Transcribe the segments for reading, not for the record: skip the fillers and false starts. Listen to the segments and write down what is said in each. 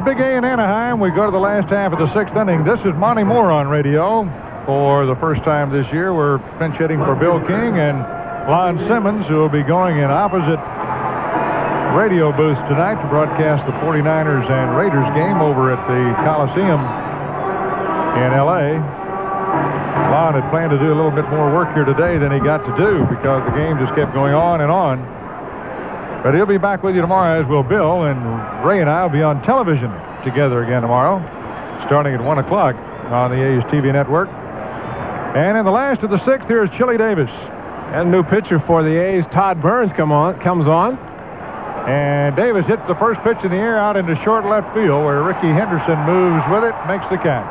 Big A in Anaheim. We go to the last half of the 6th inning. This is Monty Moore on radio. For the first time this year, we're pinch hitting for Bill King and Lon Simmons, who will be going in opposite radio booths tonight to broadcast the 49ers and Raiders game over at the Coliseum in L.A. Lon had planned to do a little bit more work here today than he got to do because the game just kept going on and on. But he'll be back with you tomorrow, as will Bill, and Ray and I will be on television together again tomorrow, starting at 1 o'clock on the A's TV network. And in the last of the 6th, here's Chili Davis. And a new pitcher for the A's, Todd Burns, comes on. And Davis hits the first pitch in the air out into short left field, where Ricky Henderson moves with it, makes the catch.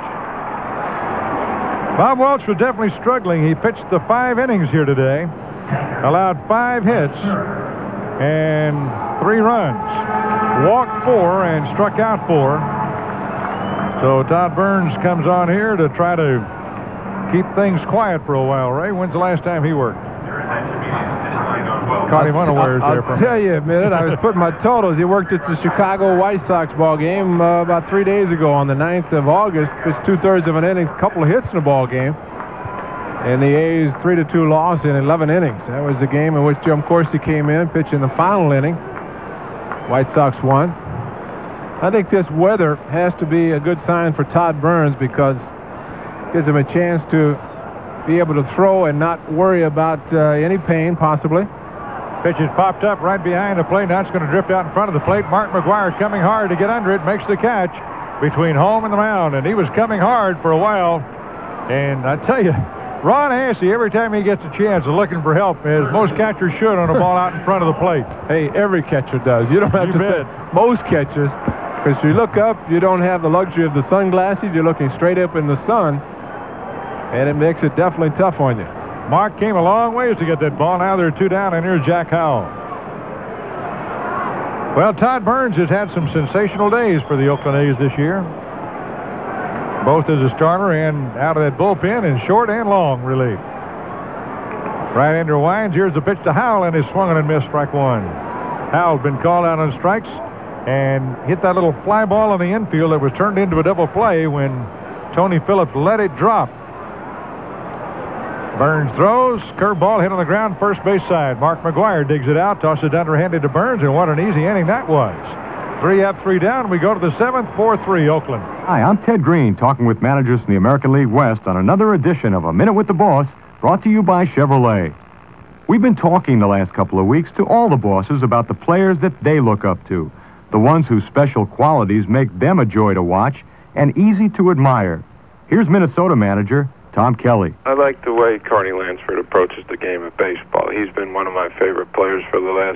Bob Welch was definitely struggling. He pitched the 5 innings here today, allowed 5 hits and 3 runs, walked 4 and struck out 4. So Todd Burns comes on here to try to keep things quiet for a while. Ray, when's the last time he worked? Caught him unawares there. I'll tell you a minute. I was putting my totals. He worked at the Chicago White Sox ball game about 3 days ago on the 9th of August. Pitched 2/3 of an innings, a couple of hits in the ball game. And the A's 3-2 loss in 11 innings. That was the game in which Jim Corsi came in, pitching the final inning. White Sox won. I think this weather has to be a good sign for Todd Burns because it gives him a chance to be able to throw and not worry about any pain, possibly. Pitch is popped up right behind the plate. Now it's going to drift out in front of the plate. Mark McGwire coming hard to get under it, makes the catch between home and the mound. And he was coming hard for a while. And I tell you, Ron Hassey, every time he gets a chance, is looking for help, as most catchers should on a ball out in front of the plate. Hey, every catcher does. You don't have to say most catchers, because you look up, you don't have the luxury of the sunglasses. You're looking straight up in the sun, and it makes it definitely tough on you. Mark came a long ways to get that ball. Now there are 2 down, and here's Jack Howell. Well, Todd Burns has had some sensational days for the Oakland A's this year, both as a starter and out of that bullpen in short and long relief. Right-hander winds. Here's the pitch to Howell, and is swung and missed, strike 1. Howell's been called out on strikes and hit that little fly ball in the infield that was turned into a double play when Tony Phillips let it drop. Burns throws, curveball hit on the ground, first base side. Mark McGwire digs it out, tosses it underhanded to Burns, and what an easy inning that was. 3 up, 3 down. We go to the 7th, 4-3 Oakland. Hi, I'm Ted Green, talking with managers in the American League West on another edition of A Minute with the Boss, brought to you by Chevrolet. We've been talking the last couple of weeks to all the bosses about the players that they look up to, the ones whose special qualities make them a joy to watch and easy to admire. Here's Minnesota manager Tom Kelly. I like the way Carney Lansford approaches the game of baseball. He's been one of my favorite players for the last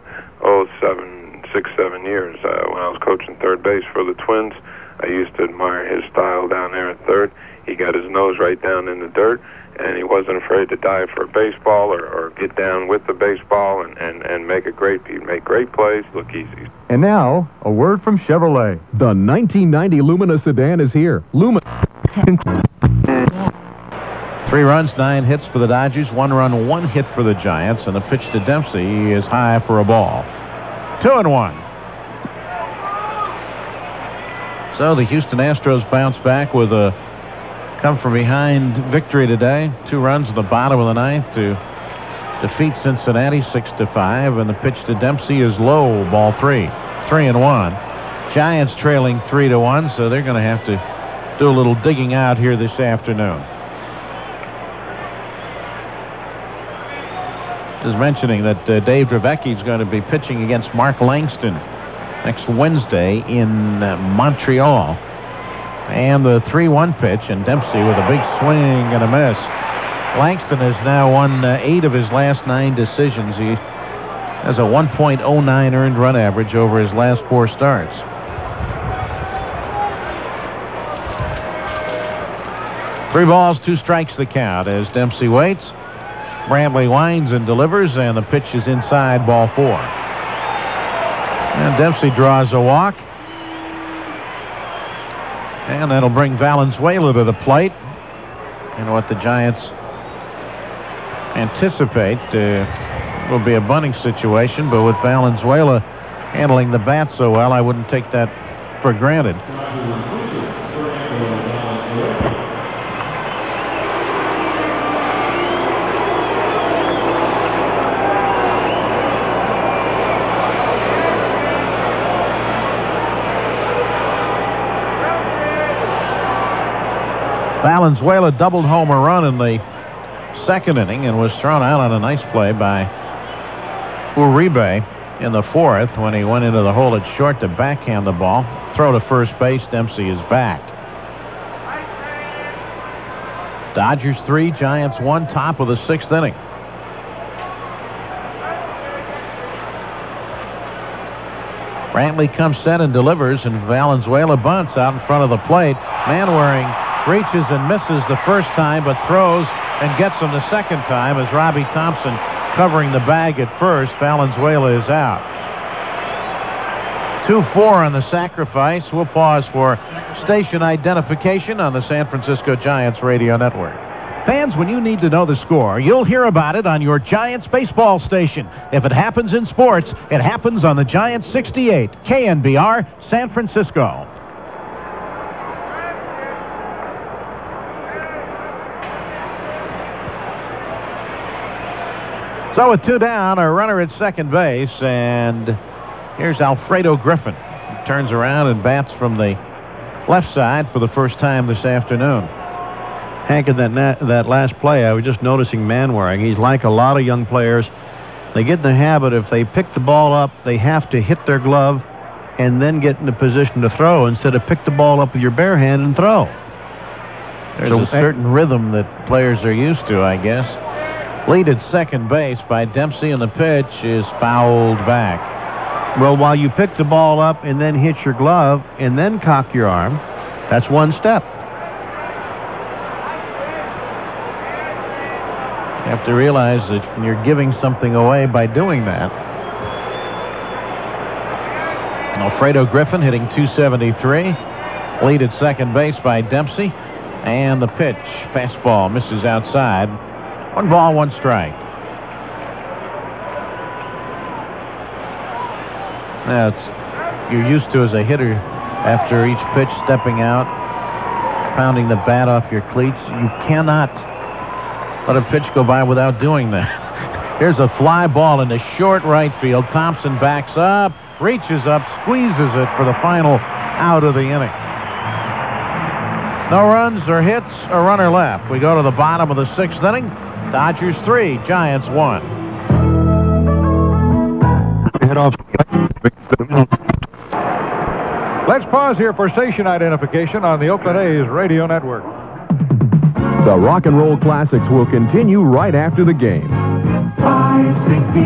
6-7 years. When I was coaching third base for the Twins, I used to admire his style down there at third. He got his nose right down in the dirt, and he wasn't afraid to dive for a baseball or get down with the baseball and make he'd make great plays, look easy. And now, a word from Chevrolet. The 1990 Lumina sedan is here. Lumina. 3 runs, 9 hits for the Dodgers, 1 run, 1 hit for the Giants, and the pitch to Dempsey is high for a ball. 2-1. So the Houston Astros bounce back with a come-from-behind victory today. 2 runs in the bottom of the 9th to defeat Cincinnati 6-5, and the pitch to Dempsey is low, ball 3. 3-1. Giants trailing 3-1, so they're going to have to do a little digging out here this afternoon. Is mentioning that Dave Dravecky is going to be pitching against Mark Langston next Wednesday in Montreal. And the 3-1 pitch, and Dempsey with a big swing and a miss. Langston has now won 8 of his last 9 decisions. He has a 1.09 earned run average over his last 4 starts. Three balls, 2 strikes the count as Dempsey waits. Brantley winds and delivers, and the pitch is inside, ball 4. And Dempsey draws a walk. And that'll bring Valenzuela to the plate. And what the Giants anticipate will be a bunting situation, but with Valenzuela handling the bat so well, I wouldn't take that for granted. Valenzuela doubled home a run in the second inning and was thrown out on a nice play by Uribe in the fourth when he went into the hole at short to backhand the ball. Throw to first base. Dempsey is back. Dodgers 3, Giants 1, top of the sixth inning. Brantley comes set and delivers, and Valenzuela bunts out in front of the plate. Manwaring reaches and misses the first time, but throws and gets him the second time as Robbie Thompson covering the bag at first. Valenzuela is out. 2-4 on the sacrifice. We'll pause for station identification on the San Francisco Giants radio network. Fans, when you need to know the score, you'll hear about it on your Giants baseball station. If it happens in sports, it happens on the Giants 68, KNBR, San Francisco. So with 2 down, a runner at second base, and here's Alfredo Griffin. He turns around and bats from the left side for the first time this afternoon. Hank, in that last play, I was just noticing Manwaring. He's like a lot of young players. They get in the habit, if they pick the ball up, they have to hit their glove and then get in a position to throw instead of pick the ball up with your bare hand and throw. There's a certain rhythm that players are used to, I guess. Lead at second base by Dempsey, and the pitch is fouled back. Well, while you pick the ball up and then hit your glove and then cock your arm, that's one step. You have to realize that you're giving something away by doing that. Alfredo Griffin hitting .273. Lead at second base by Dempsey. And the pitch, fastball, misses outside. 1 ball, 1 strike. Now, you're used to as a hitter after each pitch stepping out, pounding the bat off your cleats. You cannot let a pitch go by without doing that. Here's a fly ball into short right field. Thompson backs up, reaches up, squeezes it for the final out of the inning. No runs or hits, a runner left. We go to the bottom of the sixth inning. Dodgers 3, Giants 1. Let's pause here for station identification on the Oakland A's radio network. The Rock and Roll Classics will continue right after the game. 560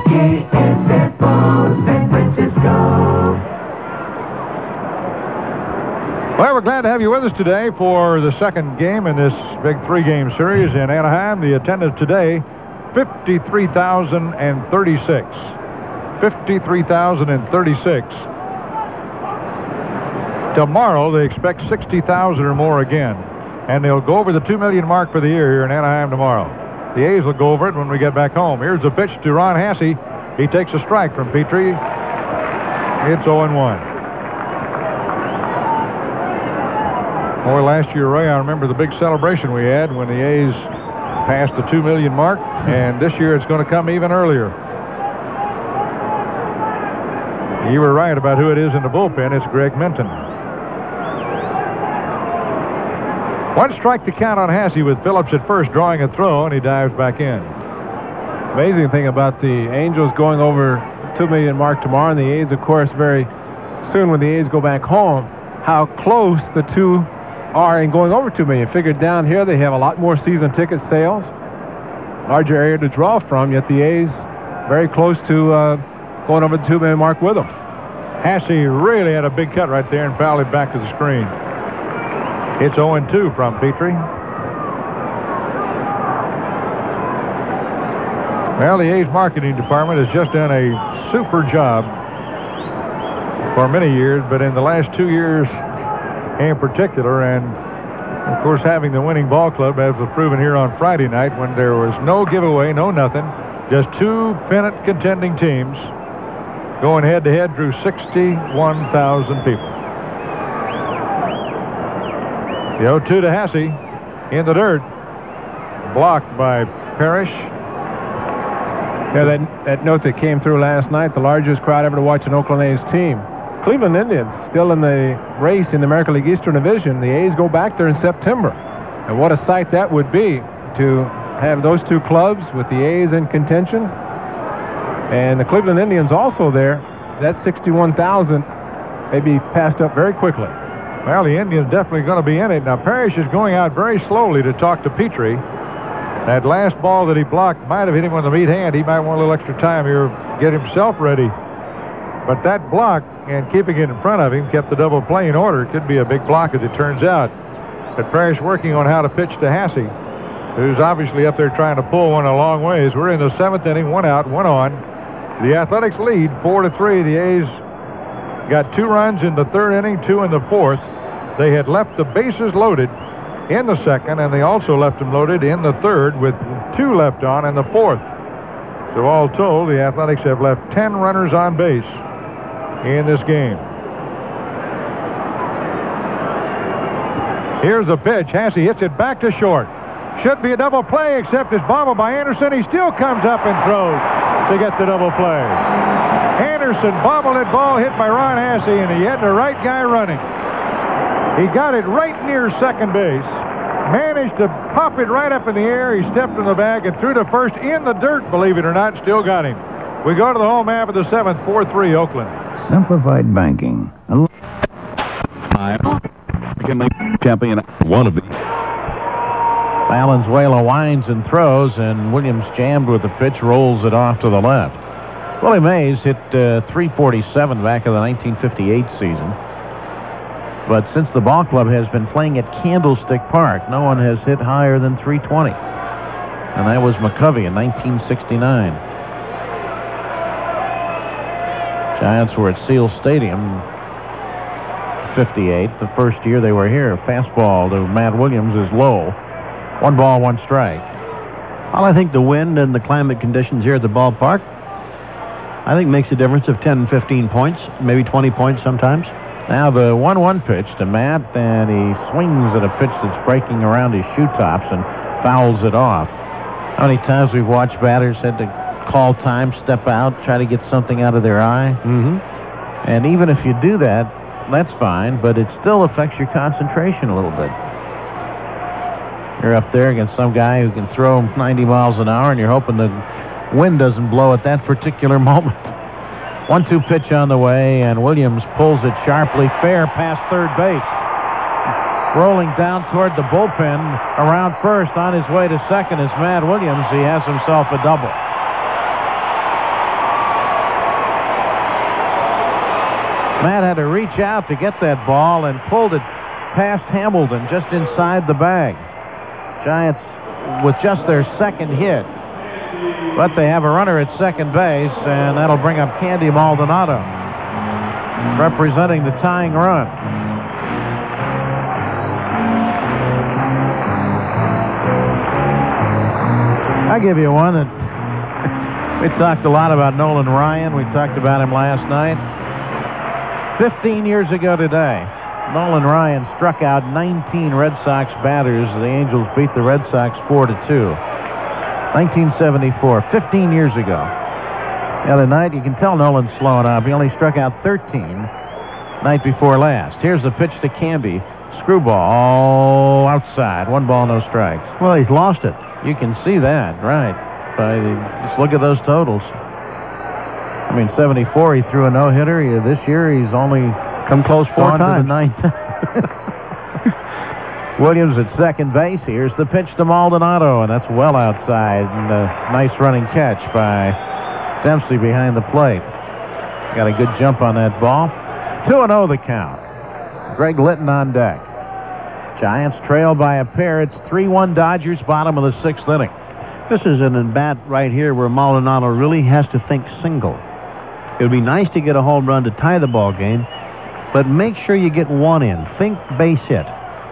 KSFO, San Francisco. Well, we're glad to have you with us today for the second game in this big 3-game series in Anaheim. The attendance today, 53,036. 53,036. Tomorrow, they expect 60,000 or more again. And they'll go over the 2 million mark for the year here in Anaheim tomorrow. The A's will go over it when we get back home. Here's the pitch to Ron Hassey. He takes a strike from Petrie. It's 0-1. Boy, last year, Ray, I remember the big celebration we had when the A's passed the 2 million mark, and this year it's going to come even earlier. You were right about who it is in the bullpen. It's Greg Minton. 1 strike to count on Hassey with Phillips at first drawing a throw, and he dives back in. Amazing thing about the Angels going over 2 million mark tomorrow, and the A's, of course, very soon when the A's go back home, how close the two are in going over 2 million. Figured down here they have a lot more season ticket sales, larger area to draw from, yet the A's very close to going over the 2 million mark with them. Hassey really had a big cut right there and fouled it back to the screen. It's 0-2 from Petrie. Well, the A's marketing department has just done a super job for many years, but in the last 2 years in particular, and of course having the winning ball club, as was proven here on Friday night when there was no giveaway, no nothing, just 2 pennant contending teams going head-to-head, drew 61,000 people. The 0-2 to Hasse in the dirt. Blocked by Parrish. Yeah, that note that came through last night, the largest crowd ever to watch an Oakland A's team. Cleveland Indians still in the race in the American League Eastern Division. The A's go back there in September. And what a sight that would be to have those two clubs with the A's in contention. And the Cleveland Indians also there. That 61,000 may be passed up very quickly. Well, the Indians definitely going to be in it. Now, Parrish is going out very slowly to talk to Petrie. That last ball that he blocked might have hit him on the meat hand. He might want a little extra time here to get himself ready. But that block and keeping it in front of him kept the double play in order. It could be a big block as it turns out. But Parrish working on how to pitch to Hasse, who's obviously up there trying to pull one a long ways. We're in the 7th inning, 1 out, 1 on. The Athletics lead 4-3. The A's got 2 runs in the 3rd inning, 2 in the 4th. They had left the bases loaded in the 2nd, and they also left them loaded in the 3rd with 2 left on in the 4th. So all told, the Athletics have left 10 runners on base in this game. Here's the pitch. Hasse hits it back to short. Should be a double play, except it's bobbled by Anderson. He still comes up and throws to get the double play. Anderson bobbled that ball, hit by Ron Hasse, and he had the right guy running. He got it right near second base. Managed to pop it right up in the air. He stepped in the bag and threw to first in the dirt, believe it or not. Still got him. We go to the home half of the 7th, 4-3 Oakland. Simplified banking. Become a champion. One of these. Valenzuela winds and throws, and Williams jammed with the pitch, rolls it off to the left. Willie Mays hit .347 back in the 1958 season. But since the ball club has been playing at Candlestick Park, no one has hit higher than .320. And that was McCovey in 1969. Giants were at Seal Stadium 58, the first year they were here. Fastball to Matt Williams is low. 1 ball, 1 strike. Well, I think the wind and the climate conditions here at the ballpark, I think makes a difference of 10 and 15 points, maybe 20 points sometimes. Now the 1-1 pitch to Matt, and he swings at a pitch that's breaking around his shoe tops and fouls it off. How many times we've watched batters had to call time, step out, try to get something out of their eye? Mm-hmm. And even if you do that, that's fine, but it still affects your concentration a little bit. You're up there against some guy who can throw 90 miles an hour, and you're hoping the wind doesn't blow at that particular moment. 1-2 pitch on the way, and Williams pulls it sharply fair past third base. Rolling down toward the bullpen around first on his way to second is Matt Williams. He has himself a double. Matt had to reach out to get that ball and pulled it past Hamilton just inside the bag. Giants with just their second hit. But they have a runner at second base, and that'll bring up Candy Maldonado, representing the tying run. I give you one that we talked a lot about Nolan Ryan. We talked about him last night. 15 years ago today, Nolan Ryan struck out 19 Red Sox batters. The Angels beat the Red Sox 4-2. 1974, 15 years ago. The other night, you can tell Nolan's slowing up. He only struck out 13 night before last. Here's the pitch to Canby. Screwball all outside. 1 ball, no strikes. Well, he's lost it. You can see that, right. Just look at those totals. I mean, 74, he threw a no-hitter. This year, he's only come close 4 times. To the 9th. Williams at second base. Here's the pitch to Maldonado, and that's well outside. And a nice running catch by Dempsey behind the plate. Got a good jump on that ball. 2-0 the count. Greg Litton on deck. Giants trail by a pair. It's 3-1 Dodgers, bottom of the 6th inning. This is an at-bat right here where Maldonado really has to think single. It would be nice to get a home run to tie the ball game, but make sure you get 1 in. Think base hit.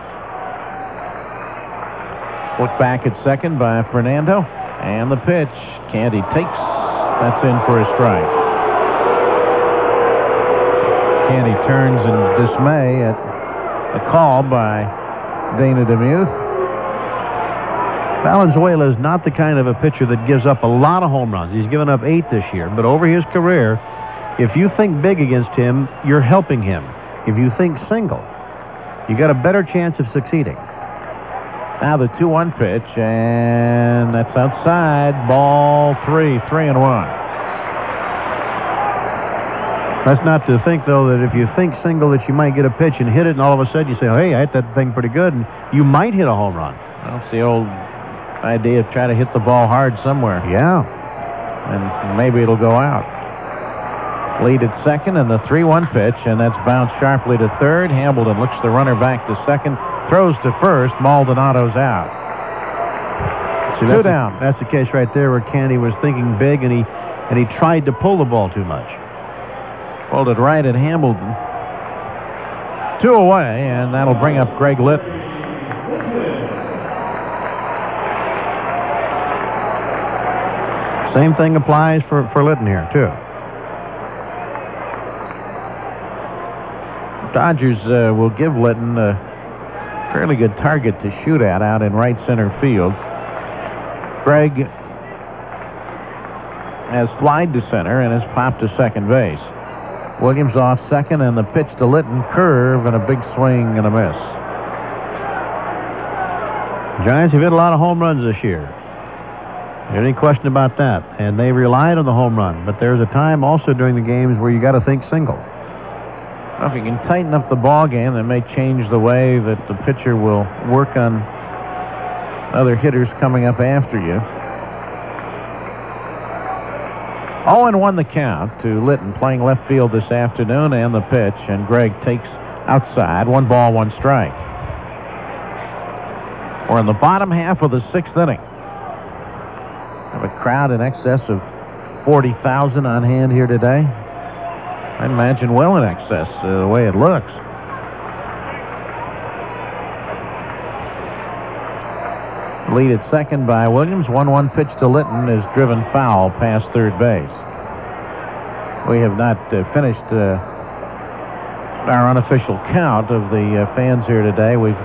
Look back at second by Fernando. And the pitch. Candy takes. That's in for a strike. Candy turns in dismay at a call by Dana DeMuth. Valenzuela is not the kind of a pitcher that gives up a lot of home runs. He's given up 8 this year, but over his career, if you think big against him, you're helping him. If you think single, you got a better chance of succeeding. Now the 2-1 pitch, and that's outside. Ball 3, 3-1. That's not to think, though, that if you think single that you might get a pitch and hit it, and all of a sudden you say, hey, I hit that thing pretty good, and you might hit a home run. Well, it's the old idea of trying to hit the ball hard somewhere. Yeah. And maybe it'll go out. Lead at second, and the 3-1 pitch, and that's bounced sharply to third. Hambledon looks the runner back to second, throws to first. Maldonado's out. See, two down. That's the case right there where Candy was thinking big, and he tried to pull the ball too much. Pulled it right at Hambledon. 2 away, and that'll bring up Greg Litton. Same thing applies for Litton here, too. Dodgers will give Litton a fairly good target to shoot at out in right center field. Greg has flied to center and has popped to second base. Williams off second, and the pitch to Litton, curve, and a big swing and a miss. Giants have hit a lot of home runs this year. Any question about that? And they relied on the home run, but there's a time also during the games where you got to think single. Well, if you can tighten up the ball game, that may change the way that the pitcher will work on other hitters coming up after you. 0-1 the count to Litton, playing left field this afternoon, and the pitch, and Greg takes outside. 1 ball, 1 strike. We're in the bottom half of the 6th inning. Have a crowd in excess of 40,000 on hand here today. I imagine well in excess, the way it looks. Lead at second by Williams. 1-1 pitch to Litton is driven foul past third base. We have not finished our unofficial count of the fans here today. We've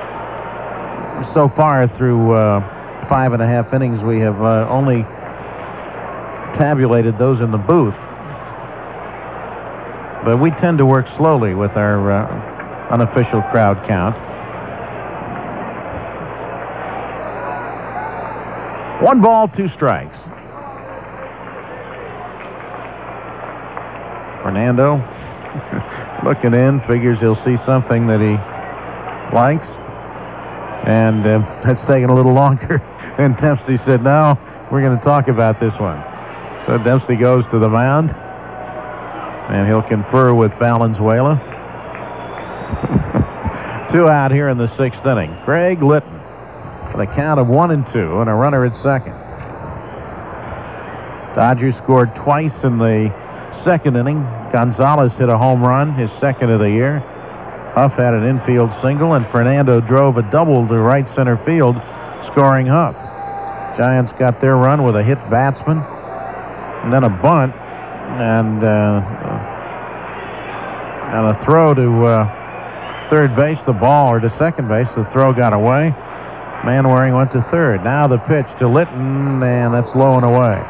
so far through 5.5 innings, we have only tabulated those in the booth. But we tend to work slowly with our unofficial crowd count. 1 ball, 2 strikes. Fernando looking in, figures he'll see something that he likes. And that's taken a little longer. And Dempsey said, no, we're going to talk about this one. So Dempsey goes to the mound. And he'll confer with Valenzuela. 2 out here in the 6th inning. Greg Litton with a count of 1-2 and a runner at second. Dodgers scored twice in the 2nd inning. Gonzalez hit a home run, his 2nd of the year. Huff had an infield single, and Fernando drove a double to right center field, scoring Huff. Giants got their run with a hit batsman, and then a bunt, and a throw to third base, the ball, or to second base. The throw got away. Manwaring went to third. Now the pitch to Litton, and that's low and away.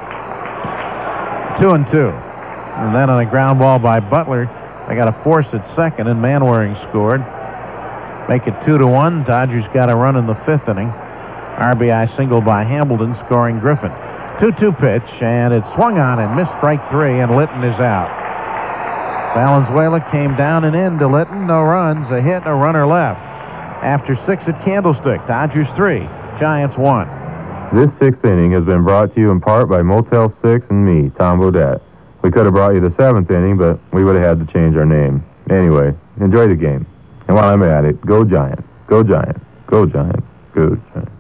2-2. And then on a ground ball by Butler, they got a force at second, and Manwaring scored. Make it 2-1. Dodgers got a run in the 5th inning. RBI single by Hambledon, scoring Griffin. 2-2 pitch, and it swung on and missed strike 3, and Litton is out. Valenzuela came down and in to Litton. No runs, a hit, and a runner left. After 6 at Candlestick, Dodgers 3, Giants 1. This 6th inning has been brought to you in part by Motel 6 and me, Tom Bodette. We could have brought you the 7th inning, but we would have had to change our name. Anyway, enjoy the game. And while I'm at it, go Giants. Go Giants. Go Giants. Go Giants.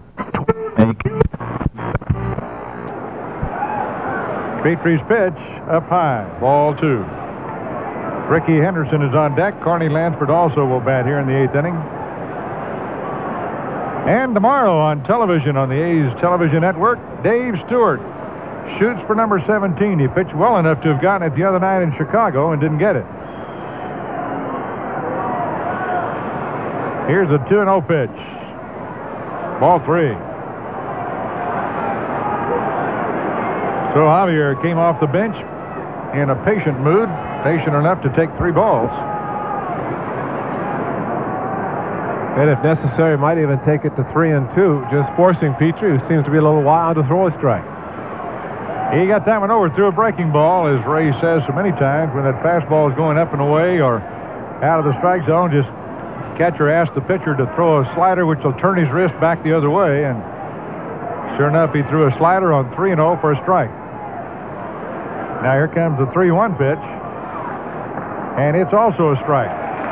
Petrie's pitch up high, ball 2. Ricky Henderson is on deck. Carney Lansford also will bat here in the 8th inning. And tomorrow on television on the A's television network, Dave Stewart shoots for number 17. He pitched well enough to have gotten it the other night in Chicago and didn't get it. Here's the 2-0 pitch. Ball 3. So Javier came off the bench in a patient mood, patient enough to take 3 balls. And if necessary, might even take it to 3-2, just forcing Petrie, who seems to be a little wild, to throw a strike. He got that one over through a breaking ball, as Ray says so many times. When that fastball is going up and away or out of the strike zone, just catcher asked the pitcher to throw a slider, which will turn his wrist back the other way. And sure enough, he threw a slider on 3-0 for a strike. Now here comes the 3-1 pitch, and it's also a strike.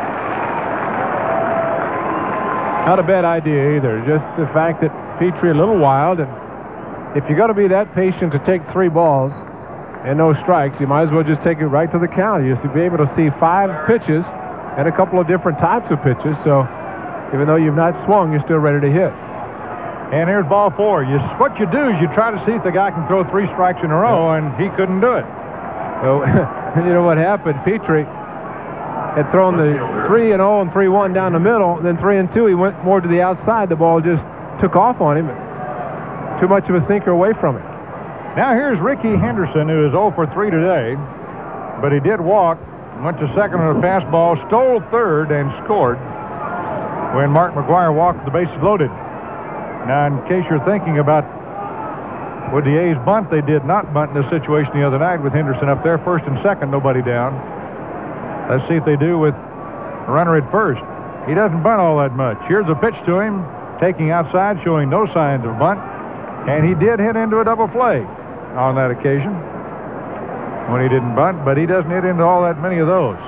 Not a bad idea either. Just the fact that Petrie a little wild, and if you're going to be that patient to take 3 balls and no strikes, you might as well just take it right to the counter. You'll be able to see 5 pitches and a couple of different types of pitches. So even though you've not swung, you're still ready to hit. And here's ball 4. What you do is you try to see if the guy can throw 3 strikes in a row, and he couldn't do it. So you know what happened? Petrie had thrown the 3-0 and 3-1 down the middle, then 3-2. He went more to the outside. The ball just took off on him. Too much of a sinker away from it. Now here's Ricky Henderson, who is 0 for 3 today, but he did walk, went to second on a fastball, stole third, and scored when Mark McGwire walked, the bases loaded. Now, in case you're thinking about would the A's bunt, they did not bunt in this situation the other night with Henderson up there, first and second, nobody down. Let's see if they do with a runner at first. He doesn't bunt all that much. Here's a pitch to him, taking outside, showing no signs of bunt. And he did hit into a double play on that occasion when he didn't bunt, but he doesn't hit into all that many of those.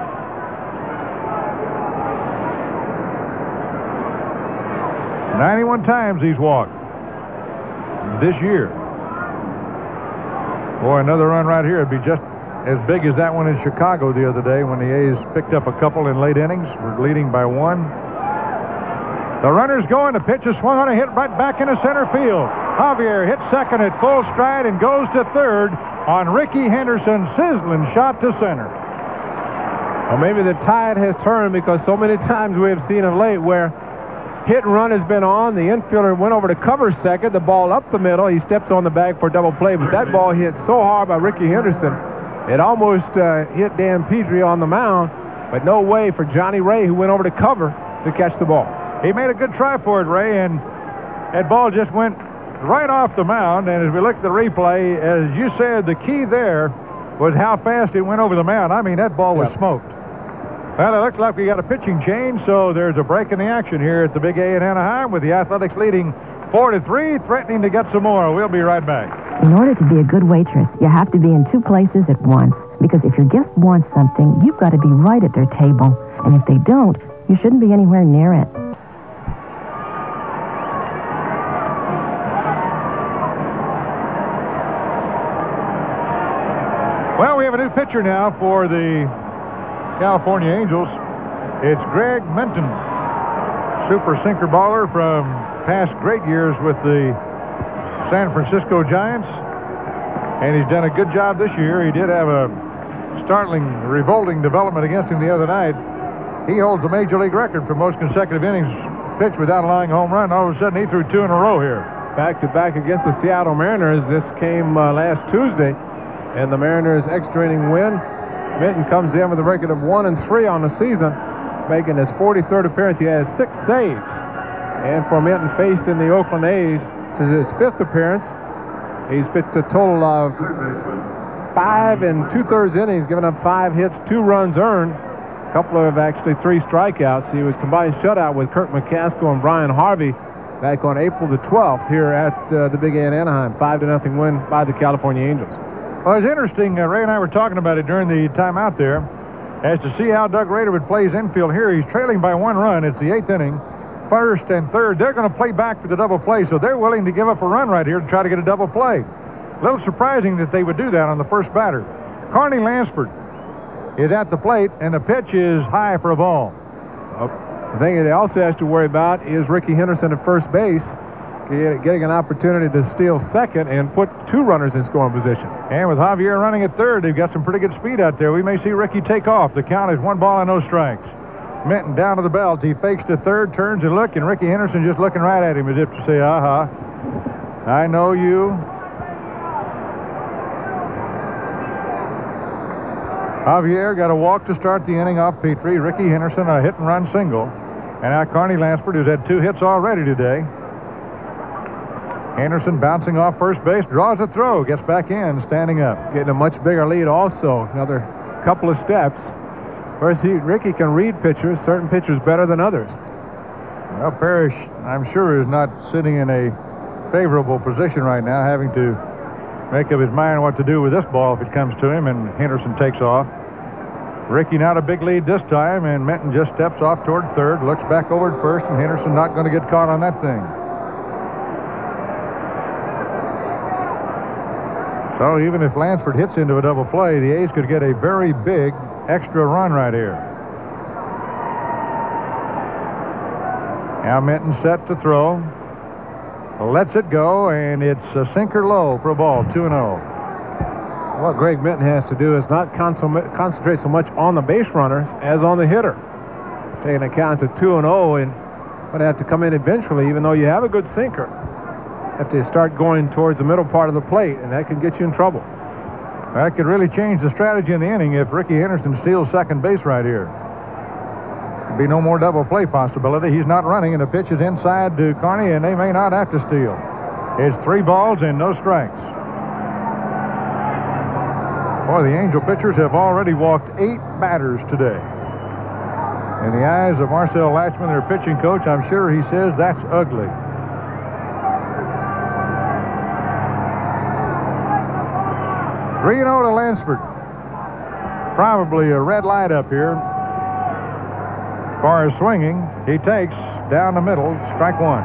"91 times he's walked this year. Boy, another run right here would be just as big as that one in Chicago the other day when the A's picked up a couple in late innings. We're leading by 1. The runner's going. The pitch is swung on a hit right back into center field. Javier hits second at full stride and goes to third on Ricky Henderson's sizzling shot to center. Well, maybe the tide has turned, because so many times we have seen of late where hit and run has been on. The infielder went over to cover second. The ball up the middle. He steps on the bag for a double play, but that ball hit so hard by Ricky Henderson, it almost hit Dan Petrie on the mound, but no way for Johnny Ray, who went over to cover, to catch the ball. He made a good try for it, Ray, and that ball just went right off the mound. And as we look at the replay, as you said, the key there was how fast it went over the mound. I mean, that ball was smoked. Well, it looks like we got a pitching change, so there's a break in the action here at the Big A in Anaheim, with the Athletics leading 4-3, threatening to get some more. We'll be right back. In order to be a good waitress, you have to be in 2 places at once, because if your guest wants something, you've got to be right at their table. And if they don't, you shouldn't be anywhere near it. Well, we have a new pitcher now for the California Angels. It's Greg Menton, super sinker baller from past great years with the San Francisco Giants, and he's done a good job this year. He did have a startling, revolting development against him the other night. He holds the major league record for most consecutive innings pitched without allowing a home run. All of a sudden, he threw 2 in a row here. Back-to-back against the Seattle Mariners. This came last Tuesday, and the Mariners' extra inning win. Minton comes in with a record of 1-3 on the season, making his 43rd appearance. He has 6 saves. And for Minton, facing the Oakland A's, this is his 5th appearance. He's pitched a total of 5 2/3 innings, giving up 5 hits, 2 runs earned, a couple of actually 3 strikeouts. He was combined shutout with Kirk McCaskill and Brian Harvey back on April the 12th here at the Big A in Anaheim. 5-0 win by the California Angels. Well, it's interesting. Ray and I were talking about it during the timeout there, as to see how Doug Rader would play his infield here. He's trailing by 1 run. It's the 8th inning. First and third, they're going to play back for the double play, so they're willing to give up a run right here to try to get a double play. A little surprising that they would do that on the first batter. Carney Lansford is at the plate, and the pitch is high for a ball. The thing that also has to worry about is Ricky Henderson at first base, getting an opportunity to steal second and put 2 runners in scoring position. And with Javier running at third, they've got some pretty good speed out there. We may see Ricky take off. The count is 1 ball and no strikes. Minton down to the belt. He fakes to third, turns and look, and Ricky Henderson just looking right at him as if to say, I know you. Javier got a walk to start the inning off Petrie. Ricky Henderson a hit-and-run single. And now Carney Lansford, who's had 2 hits already today. Henderson bouncing off first base, draws a throw, gets back in, standing up. Getting a much bigger lead also. Another couple of steps. Whereas Ricky can read pitchers, certain pitchers better than others. Well, Parrish, I'm sure, is not sitting in a favorable position right now, having to make up his mind what to do with this ball if it comes to him, and Henderson takes off. Ricky not a big lead this time, and Minton just steps off toward third, looks back over at first, and Henderson not going to get caught on that thing. So even if Lansford hits into a double play, the A's could get a very big extra run right here. Now Minton set to throw. Lets it go, and it's a sinker low for a ball, 2-0. What Greg Minton has to do is not concentrate so much on the base runners as on the hitter. Taking account to 2-0, and going to have to come in eventually, even though you have a good sinker. Have to start going towards the middle part of the plate, and that can get you in trouble. That could really change the strategy in the inning if Ricky Henderson steals second base right here. There'd be no more double play possibility. He's not running, and the pitch is inside to Carney, and they may not have to steal. It's 3 balls and no strikes. Boy, the Angel pitchers have already walked 8 batters today. In the eyes of Marcel Latchman, their pitching coach, I'm sure he says that's ugly. Three-0 to Lansford. Probably a red light up here. As far as swinging, he takes down the middle, strike 1.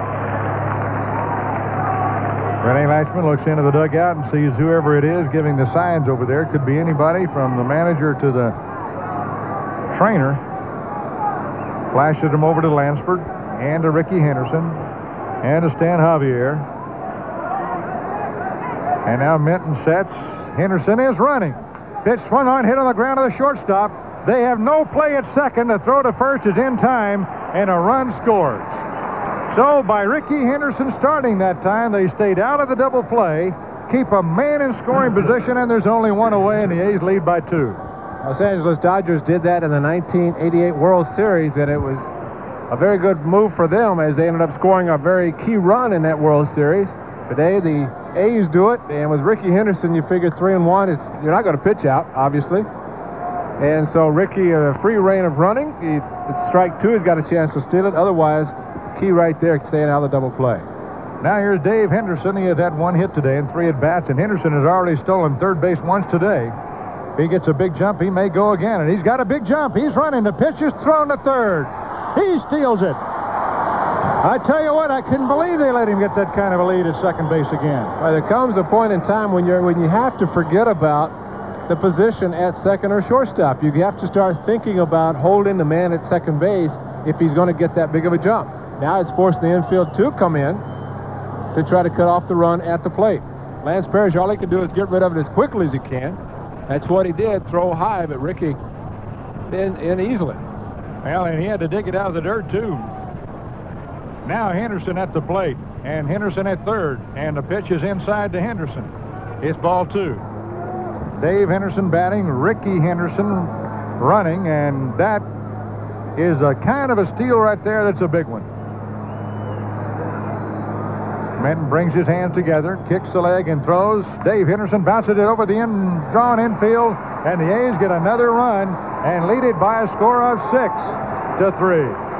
Rene Latchman looks into the dugout and sees whoever it is giving the signs over there. Could be anybody from the manager to the trainer. Flashes them over to Lansford and to Ricky Henderson and to Stan Javier. And now Minton sets. Henderson is running. Pitch swung on, hit on the ground of the shortstop. They have no play at second. The throw to first is in time, and a run scores. So by Ricky Henderson starting that time, they stayed out of the double play, keep a man in scoring position, and there's only 1 away, and the A's lead by 2. Los Angeles Dodgers did that in the 1988 World Series, and it was a very good move for them as they ended up scoring a very key run in that World Series. Today, the A's do it, and with Ricky Henderson, you figure 3-1. You're not going to pitch out, obviously. And so Ricky, a free reign of running. It's strike 2. He's got a chance to steal it. Otherwise, key right there, staying out of the double play. Now here's Dave Henderson. He has had 1 hit today and 3 at-bats, and Henderson has already stolen third base once today. If he gets a big jump, he may go again, and he's got a big jump. He's running. The pitch is thrown to third. He steals it. I tell you what, I couldn't believe they let him get that kind of a lead at second base again. Well, there comes a point in time when you have to forget about the position at second or shortstop. You have to start thinking about holding the man at second base if he's going to get that big of a jump. Now it's forcing the infield to come in to try to cut off the run at the plate. Lance Parrish, all he can do is get rid of it as quickly as he can. That's what he did, throw high, but Ricky in easily. Well, and he had to dig it out of the dirt, too. Now Henderson at the plate, and Henderson at third, and the pitch is inside to Henderson. It's ball 2. Dave Henderson batting, Ricky Henderson running, and that is a kind of a steal right there. That's a big one. Minton brings his hands together, kicks the leg and throws. Dave Henderson bounces it over the drawn infield, and the A's get another run and lead it by a score of 6-3.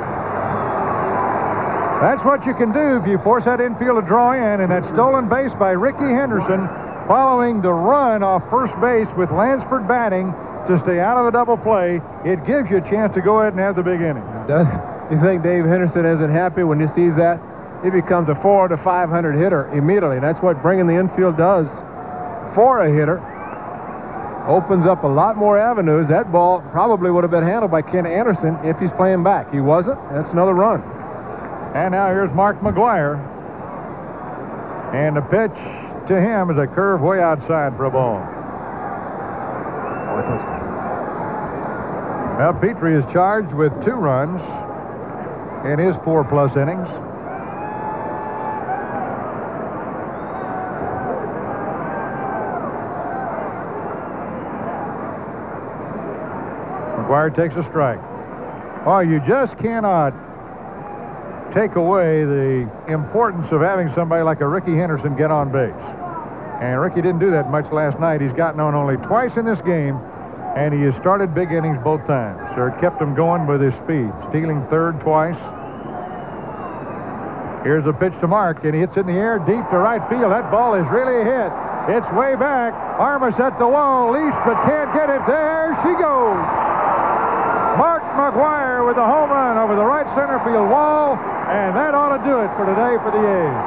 That's what you can do if you force that infield to draw in, and that stolen base by Ricky Henderson following the run off first base with Lansford batting to stay out of the double play. It gives you a chance to go ahead and have the big inning. Does you think Dave Henderson isn't happy when he sees that? He becomes a 400 to 500 hitter immediately. That's what bringing the infield does for a hitter. Opens up a lot more avenues. That ball probably would have been handled by Ken Anderson if he's playing back. He wasn't. That's another run. And now here's Mark McGwire. And the pitch to him is a curve way outside for a ball. Well, Petrie is charged with 2 runs in his 4+ innings. McGuire takes a strike. Oh, you just cannot take away the importance of having somebody like a Rickey Henderson get on base. And Rickey didn't do that much last night. He's gotten on only twice in this game, and he has started big innings both times. So it kept him going with his speed, stealing third twice. Here's a pitch to Mark, and he hits it in the air deep to right field. That ball is really a hit. It's way back. Armas at the wall, leaps, but can't get it. There she goes. Mark McGuire with a home run over the right center field wall, and that ought to do it for today for the A's.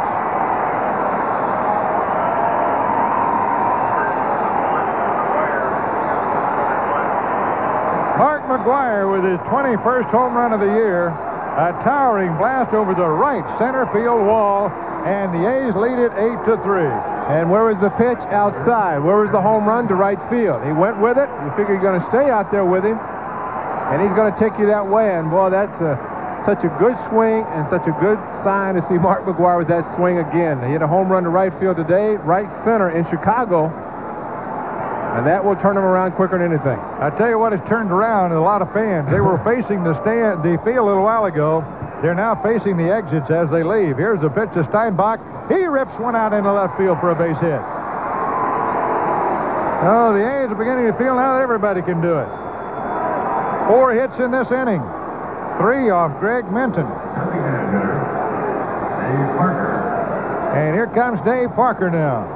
Mark McGuire with his 21st home run of the year. A towering blast over the right center field wall, and the A's lead it 8-3. And where was the pitch? Outside. Where was the home run? To right field. He went with it. You figure you're going to stay out there with him, and he's going to take you that way. And, boy, that's such a good swing and such a good sign to see Mark McGuire with that swing again. He hit a home run to right field today, right center in Chicago, and that will turn him around quicker than anything. I tell you what, it's turned around in a lot of fans. They were facing the field a little while ago. They're now facing the exits as they leave. Here's the pitch to Steinbach. He rips one out into left field for a base hit. Oh, the A's are beginning to feel now that everybody can do it. 4 hits in this inning. 3 off Greg Minton. And here comes Dave Parker now.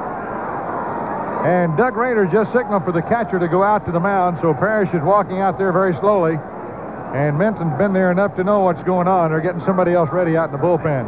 And Doug Rader just signaled for the catcher to go out to the mound, so Parrish is walking out there very slowly. And Minton's been there enough to know what's going on. They're getting somebody else ready out in the bullpen.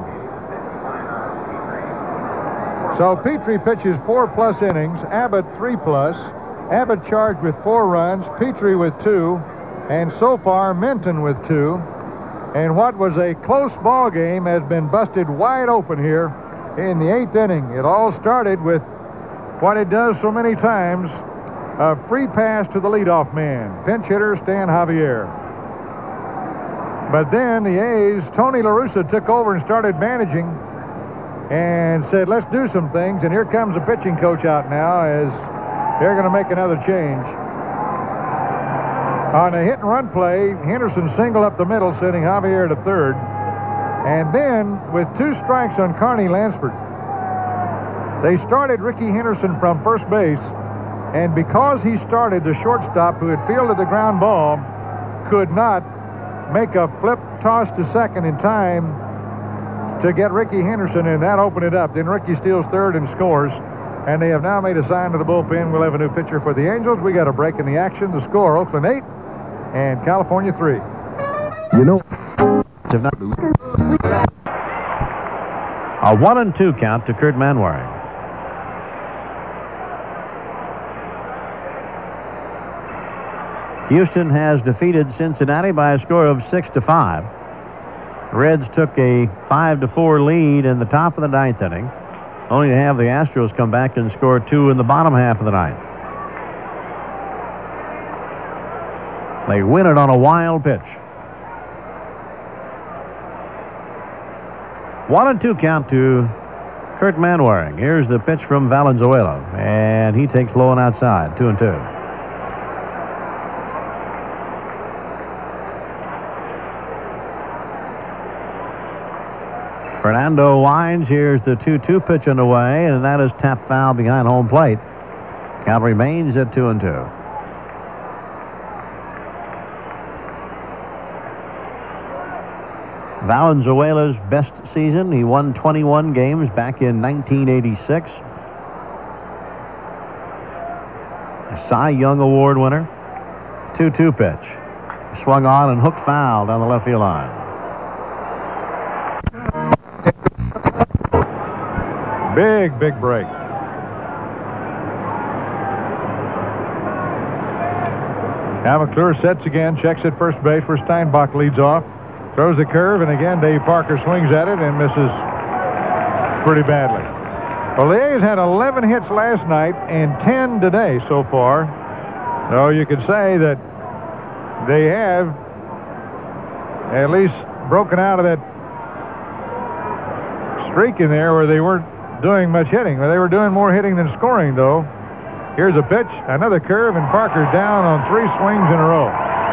So Petrie pitches 4+ innings, Abbott 3+. Abbott charged with 4 runs, Petrie with 2, and so far Minton with 2. And what was a close ball game has been busted wide open here in the 8th inning. It all started with what it does so many times, a free pass to the leadoff man, pinch hitter Stan Javier. But then the A's, Tony La Russa took over and started managing and said, let's do some things. And here comes the pitching coach out now as they're going to make another change. On a hit-and-run play, Henderson singled up the middle, sending Javier to third. And then, with 2 strikes on Carney Lansford, they started Rickey Henderson from first base, and because he started, the shortstop who had fielded the ground ball could not make a flip toss to second in time to get Rickey Henderson, and that opened it up. Then Rickey steals third and scores, and they have now made a sign to the bullpen. We'll have a new pitcher for the Angels. We got a break in the action. The score, Oakland 8 and California 3. You know, a 1-2 count to Kurt Manwaring. Houston has defeated Cincinnati by a score of 6-5. Reds took a 5-4 lead in the top of the 9th inning, only to have the Astros come back and score 2 in the bottom half of the 9th. They win it on a wild pitch. 1-2 count to Kurt Manwaring. Here's the pitch from Valenzuela, and he takes low and outside, 2-2. Fernando winds. Here's the 2-2 pitch underway, and that is tapped foul behind home plate. Count remains at 2-2. Valenzuela's best season. He won 21 games back in 1986. A Cy Young Award winner. 2-2 pitch. Swung on and hooked foul down the left field line. Big break. Now McClure sets again, checks at first base where Steinbach leads off. Throws the curve, and again Dave Parker swings at it and misses pretty badly. Well, the A's had 11 hits last night and 10 today so far. So you could say that they have at least broken out of that streak in there where they weren't doing much hitting. They were doing more hitting than scoring, though. Here's a pitch, another curve, and Parker's down on 3 swings in a row.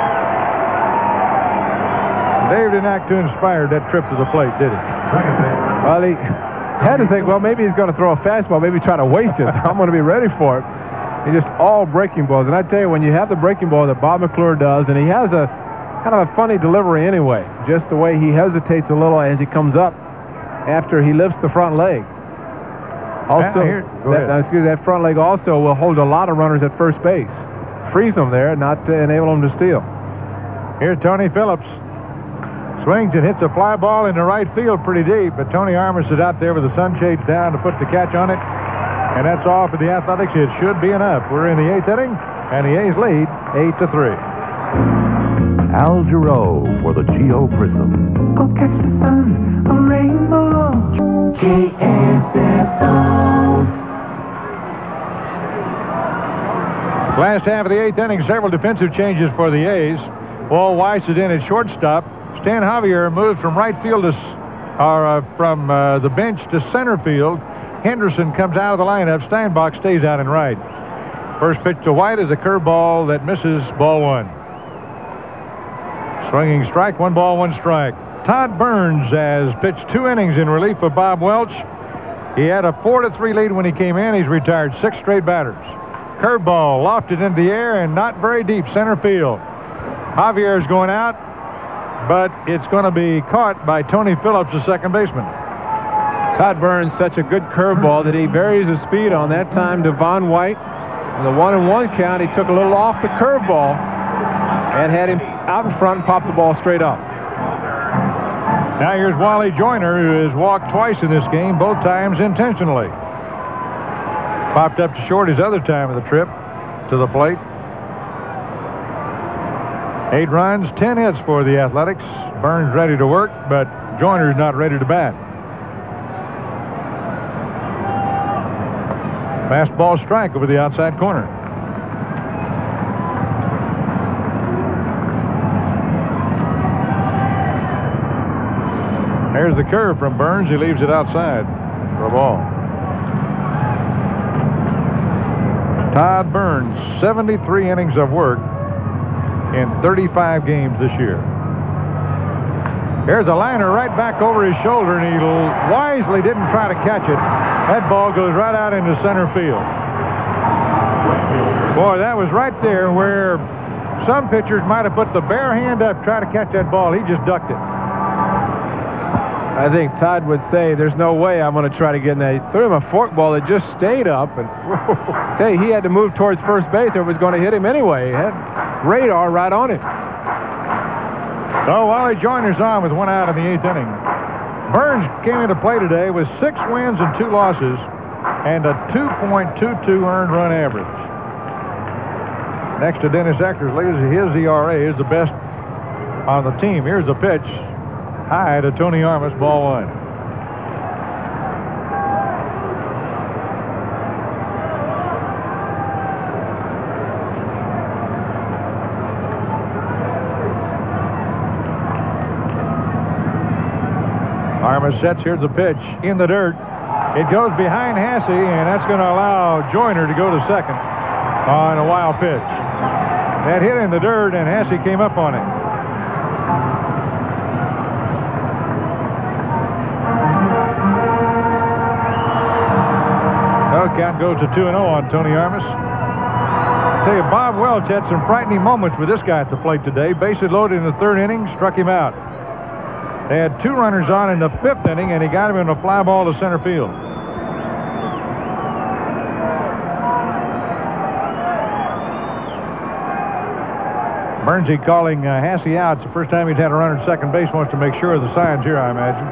Dave didn't act too inspired that trip to the plate, did he? Well, he had to think, well, maybe he's going to throw a fastball, maybe try to waste it. I'm going to be ready for it. He just all breaking balls. And I tell you, when you have the breaking ball that Bob McClure does, and he has a kind of a funny delivery anyway, just the way he hesitates a little as he comes up after he lifts the front leg. Also, that front leg also will hold a lot of runners at first base. Freeze them there, not to enable them to steal. Here's Tony Phillips. Swings and hits a fly ball into right field pretty deep, but Tony Armas is out there with the sunshades down to put the catch on it. And that's all for the Athletics. It should be enough. We're in the 8th inning, and the A's lead 8-3. Al Giro for the Geo Prism. Go catch the sun, a rainbow. KSFO. Last half of the 8th inning, several defensive changes for the A's. Paul Weiss is in at shortstop. Stan Javier moved from right field to, from the bench to center field. Henderson comes out of the lineup. Steinbach stays out in right. First pitch to White is a curveball that misses, ball 1. Swinging strike, 1 ball, 1 strike. Todd Burns has pitched 2 innings in relief of Bob Welch. He had a 4-3 lead when he came in. He's retired 6 straight batters. Curveball lofted into the air and not very deep, center field. Javier's going out, but it's going to be caught by Tony Phillips, the second baseman. Todd Burns, such a good curveball that he varies his speed on. That time, Devon White, on the 1-1 count, he took a little off the curveball and had him out in front and popped the ball straight up. Now here's Wally Joyner, who has walked twice in this game, both times intentionally. Popped up to short his other time of the trip to the plate. 8 runs, 10 hits for the Athletics. Burns ready to work, but Joyner's not ready to bat. Fastball strike over the outside corner. There's the curve from Burns. He leaves it outside for a ball. Todd Burns, 73 innings of work in 35 games this year. Here's a liner right back over his shoulder, and he wisely didn't try to catch it. That ball goes right out into center field. Boy, that was right there where some pitchers might have put the bare hand up, try to catch that ball. He just ducked it. I think Todd would say, there's no way I'm going to try to get in that. He threw him a forkball that just stayed up, and say he had to move towards first base or it was going to hit him anyway. He had radar right on it. So Wally Joyner's on with 1 out in the 8th inning. Burns came into play today with 6 wins and 2 losses and a 2.22 earned run average. Next to Dennis Eckersley, his ERA is the best on the team. Here's the pitch. High to Tony Armas, ball 1. Armas sets. Here's the pitch in the dirt. It goes behind Hasse, and that's going to allow Joyner to go to second on a wild pitch. That hit in the dirt, and Hasse came up on it. Count goes to 2-0 on Tony Armas. I tell you, Bob Welch had some frightening moments with this guy at the plate today. Bases loaded in the 3rd inning, struck him out. They had 2 runners on in the 5th inning, and he got him in a fly ball to center field. Burnsy calling Hasse out. It's the first time he's had a runner at second base. Wants to make sure of the signs here, I imagine.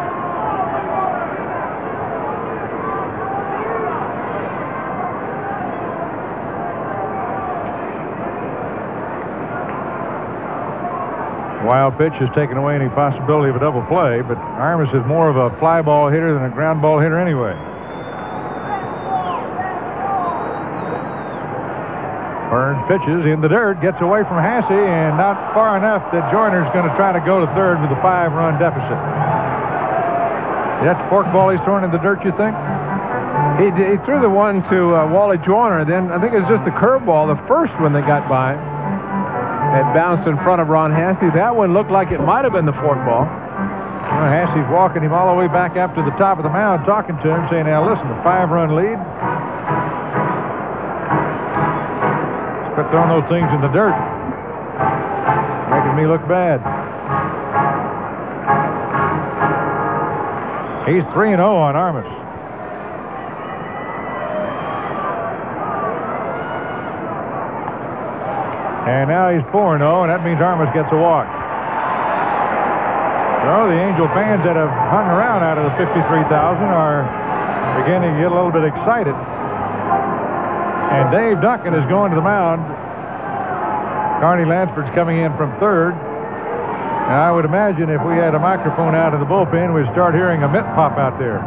Wild pitch has taken away any possibility of a double play, but Armas is more of a fly ball hitter than a ground ball hitter anyway. Burns pitches in the dirt, gets away from Hasse, and not far enough that Joyner's going to try to go to third with a 5-run deficit. That's the forkball he's throwing in the dirt, you think? He threw the one to Wally Joyner. Then I think it was just the curveball, the first one that got by. It bounced in front of Ron Hasse. That one looked like it might have been the forkball. Well, Hasse's walking him all the way back up to the top of the mound, talking to him, saying, now listen, a 5-run lead. Quit throwing those things in the dirt. Making me look bad. He's 3-0 on Armas. And now he's 4-0, and that means Armas gets a walk. So the Angel fans that have hung around out of the 53,000 are beginning to get a little bit excited. And Dave Duncan is going to the mound. Carney Lansford's coming in from third. Now, I would imagine if we had a microphone out in the bullpen, we'd start hearing a mitt pop out there.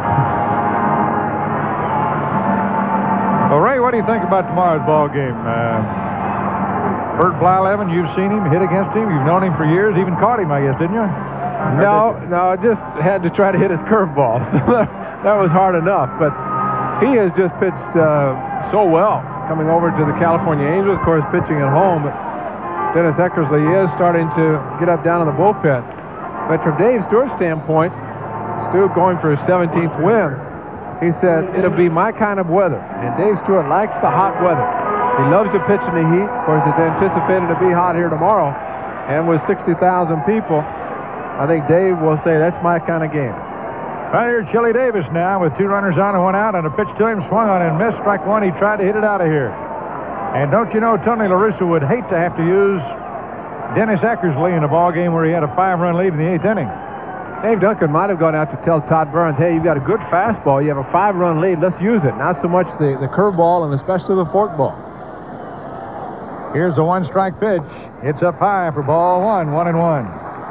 Well, Ray, what do you think about tomorrow's ball game? Bert Blyleven, you've seen him, hit against him. You've known him for years. Even caught him, I guess, didn't you? No, I just had to try to hit his curveball. So that was hard enough. But he has just pitched so well coming over to the California Angels, of course, pitching at home. But Dennis Eckersley is starting to get up down in the bullpen. But from Dave Stewart's standpoint, Stu going for his 17th win, he said, it'll be my kind of weather. And Dave Stewart likes the hot weather. He loves to pitch in the heat. Of course, it's anticipated to be hot here tomorrow. And with 60,000 people, I think Dave will say that's my kind of game. Right here, Chili Davis now with 2 runners on and 1 out, and a pitch to him, swung on and missed. Strike 1. He tried to hit it out of here. And don't you know, Tony La Russa would hate to have to use Dennis Eckersley in a ball game where he had a 5-run lead in the 8th inning. Dave Duncan might have gone out to tell Todd Burns, hey, you've got a good fastball. You have a 5-run lead. Let's use it. Not so much the curveball and especially the forkball. Here's the 1-strike pitch. It's up high for ball 1, 1-1.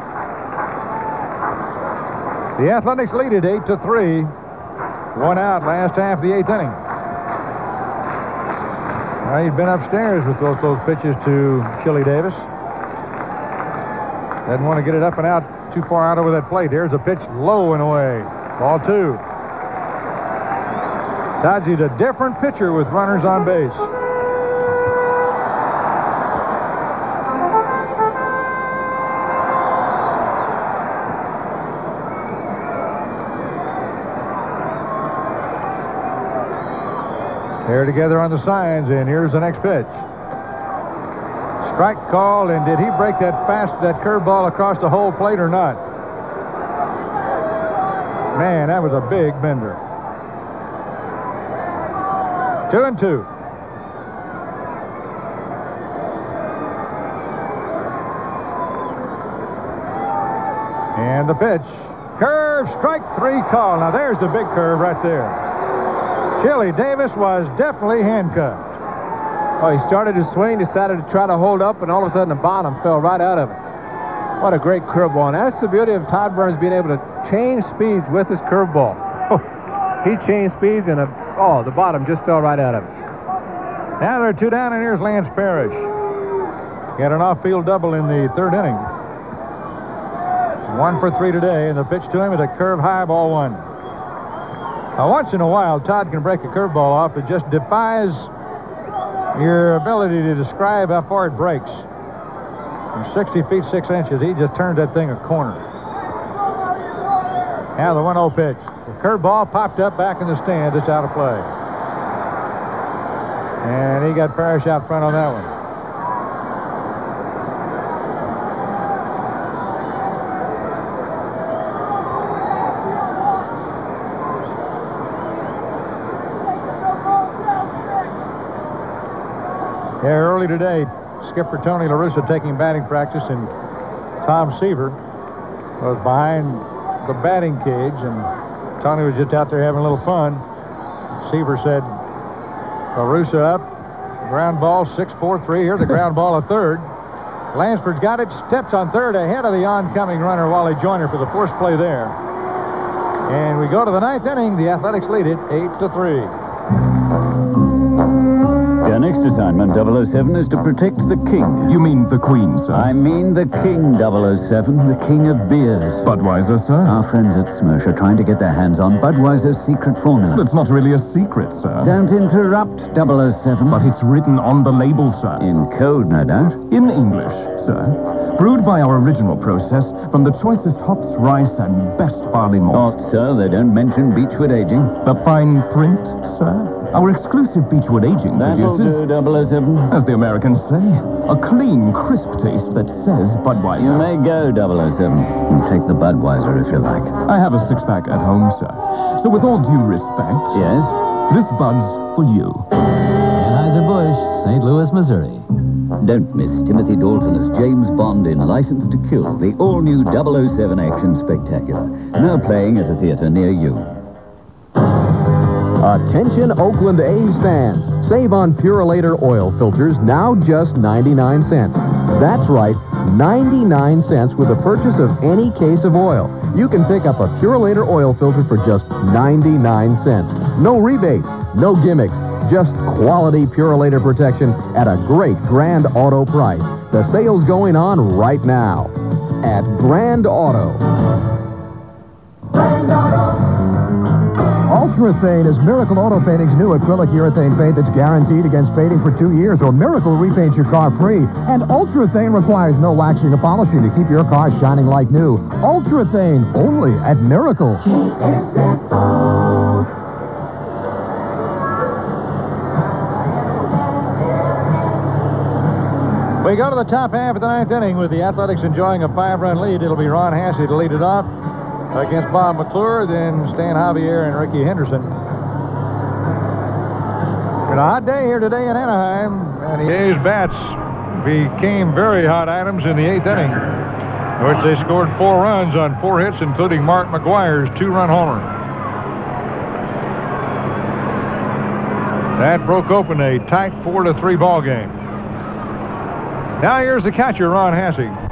The Athletics lead it 8-3. 1 out last half of the 8th inning. Well, he'd been upstairs with both those pitches to Chili Davis. Didn't want to get it up and out too far out over that plate. Here's a pitch low and away. Ball 2. Todsy's a different pitcher with runners on base. They're together on the signs, and here's the next pitch. Strike call, and did he break that curveball across the whole plate or not? Man, that was a big bender. 2-2. And the pitch. Curve, strike 3 call. Now there's the big curve right there. Chili Davis was definitely handcuffed. Oh, he started to swing, decided to try to hold up, and all of a sudden the bottom fell right out of it. What a great curveball. And that's the beauty of Todd Burns being able to change speeds with his curveball. He changed speeds, and the bottom just fell right out of it. Now there are 2 down, and here's Lance Parrish. Got an off-field double in the 3rd inning. 1 for 3 today, and the pitch to him is a curve high, ball 1. Now, once in a while, Todd can break a curveball off. It just defies your ability to describe how far it breaks. From 60 feet 6 inches, he just turned that thing a corner. Now the 1-0 pitch. The curveball popped up back in the stand. It's out of play. And he got Parrish out front on that one. Yeah, early today, skipper Tony La Russa taking batting practice, and Tom Seaver was behind the batting cage, and Tony was just out there having a little fun. Seaver said, La Russa up, ground ball, 6-4-3. Here's a ground ball, a third. Lansford's got it, steps on third ahead of the oncoming runner, Wally Joyner, for the force play there. And we go to the 9th inning. The Athletics lead it 8-3. Dennis next assignment, 007, is to protect the king. You mean the Queen, sir? I mean the king, 007, the king of beers. Budweiser, sir? Our friends at Smersh are trying to get their hands on Budweiser's secret formula. It's not really a secret, sir. Don't interrupt, 007. But it's written on the label, sir. In code, no doubt. In English, sir. Brewed by our original process from the choicest hops, rice, and best barley malt. Oh, sir, they don't mention Beechwood aging. The fine print, sir. Our exclusive Beechwood aging That'll produces, do, 007. as the Americans say, a clean, crisp taste that says Budweiser. You may go, 007. And take the Budweiser if you like. I have a six-pack at home, sir. So with all due respect... Yes? This Bud's for you. Anheuser-Busch, St. Louis, Missouri. Don't miss Timothy Dalton as James Bond in License to Kill, the all-new 007 action spectacular. Now playing at a theater near you. Attention Oakland A's fans. Save on Purolator oil filters, now just 99 cents. That's right, 99 cents with the purchase of any case of oil. You can pick up a Purolator oil filter for just 99 cents. No rebates, no gimmicks, just quality Purolator protection at a great Grand Auto price. The sale's going on right now at Grand Auto. Grand Auto. Ultrathane is Miracle Auto Painting's new acrylic urethane paint that's guaranteed against fading for 2 years, or Miracle repaints your car free. And Ultrathane requires no waxing or polishing to keep your car shining like new. Ultrathane, only at Miracle. We go to the top half of the ninth inning with the Athletics enjoying a 5-run lead. It'll be Ron Hassey to lead it off against Bob McClure, then Stan Javier and Ricky Henderson. It's a hot day here today in Anaheim, and the A's bats became very hot items in the 8th inning, in which they scored 4 runs on 4 hits, including Mark McGwire's 2-run homer. That broke open a tight 4-3 ball game. Now here's the catcher, Ron Hassey.